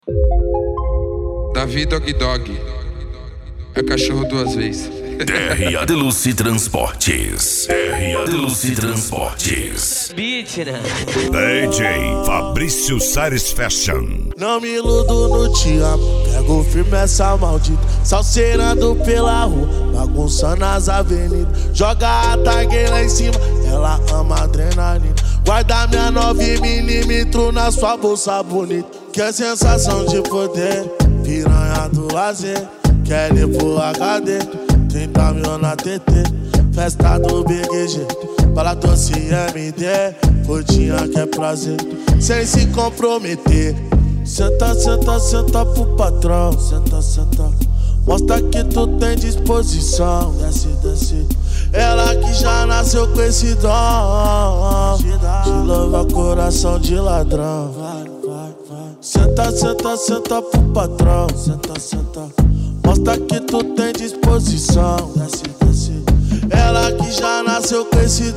Davi Dog Dog é cachorro duas vezes. DR Adeluce Transportes. DR Adeluce Transportes. Beat, né? DJ Fabrício Sares Fashion. Não me iludo no te amo, pego firme essa maldita, salseirando pela rua, bagunçando as avenidas. Joga a tag lá em cima, ela ama adrenalina. Guarda minha 9mm na sua bolsa bonita. Que é sensação de poder, piranha do lazer. Quer ir pro HD, 30 mil na TT. Festa do BGG, para doce MD. Rodinha que é prazer, sem se comprometer. Senta, senta, senta pro patrão. Senta, senta, mostra que tu tem disposição. Desce, desce, ela que já nasceu com esse dom de louvar coração de ladrão. Vai, vai, vai. Senta, senta, senta pro patrão. Senta, senta, mostra que tu tem disposição. Desce, desce, ela que já nasceu com esse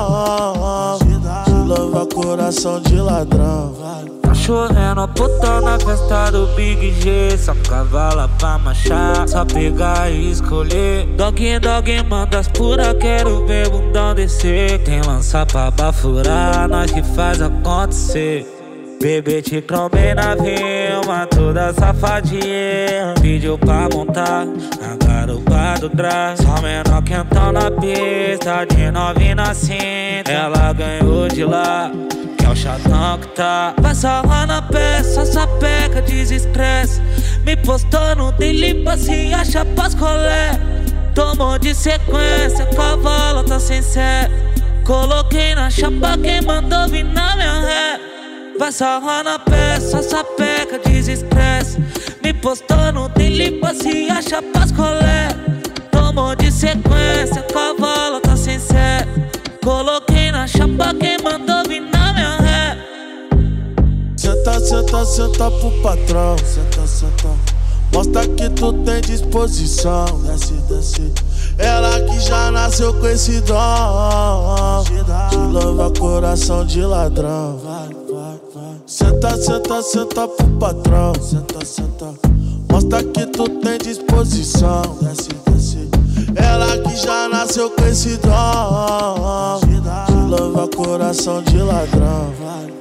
dom de louvar coração de ladrão. Tá chovendo puta na festa do Big G. Só cavala pra marchar, só pegar e escolher. Dog, dog, manda as pura, quero ver bundão descer. Tem lança pra bafurar, nós que faz acontecer. Bebê, te trombei na vilma, toda safadinha. Pediu pra montar a garupa do Drás. Só menor quentão na pista, de novinha na cinta. Ela ganhou de lá, que é o chatão que tá. Vai salvar na peça, sapeca, desestresse. Me postou no delipa, se acha pras colé. Tomou de sequência, cavalo tá sem sé. Coloquei na chapa, quem mandou vir na minha ré. Vai salvar na peça, sapeca, desestresse. Me postou no delipa, se acha pras colé. Tomou de sequência, cavalo tá sem sé. Coloquei na chapa, quem mandou vir na minha ré. Senta, senta, senta pro patrão. Senta, senta, mostra que tu tem disposição. Desce, desce, ela que já nasceu com esse dom de louvar coração de ladrão. Vai, vai, vai. Senta, senta, senta pro patrão. Senta, senta, mostra que tu tem disposição. Desce, desce, ela que já nasceu com esse dom de louvar coração de ladrão. Vai.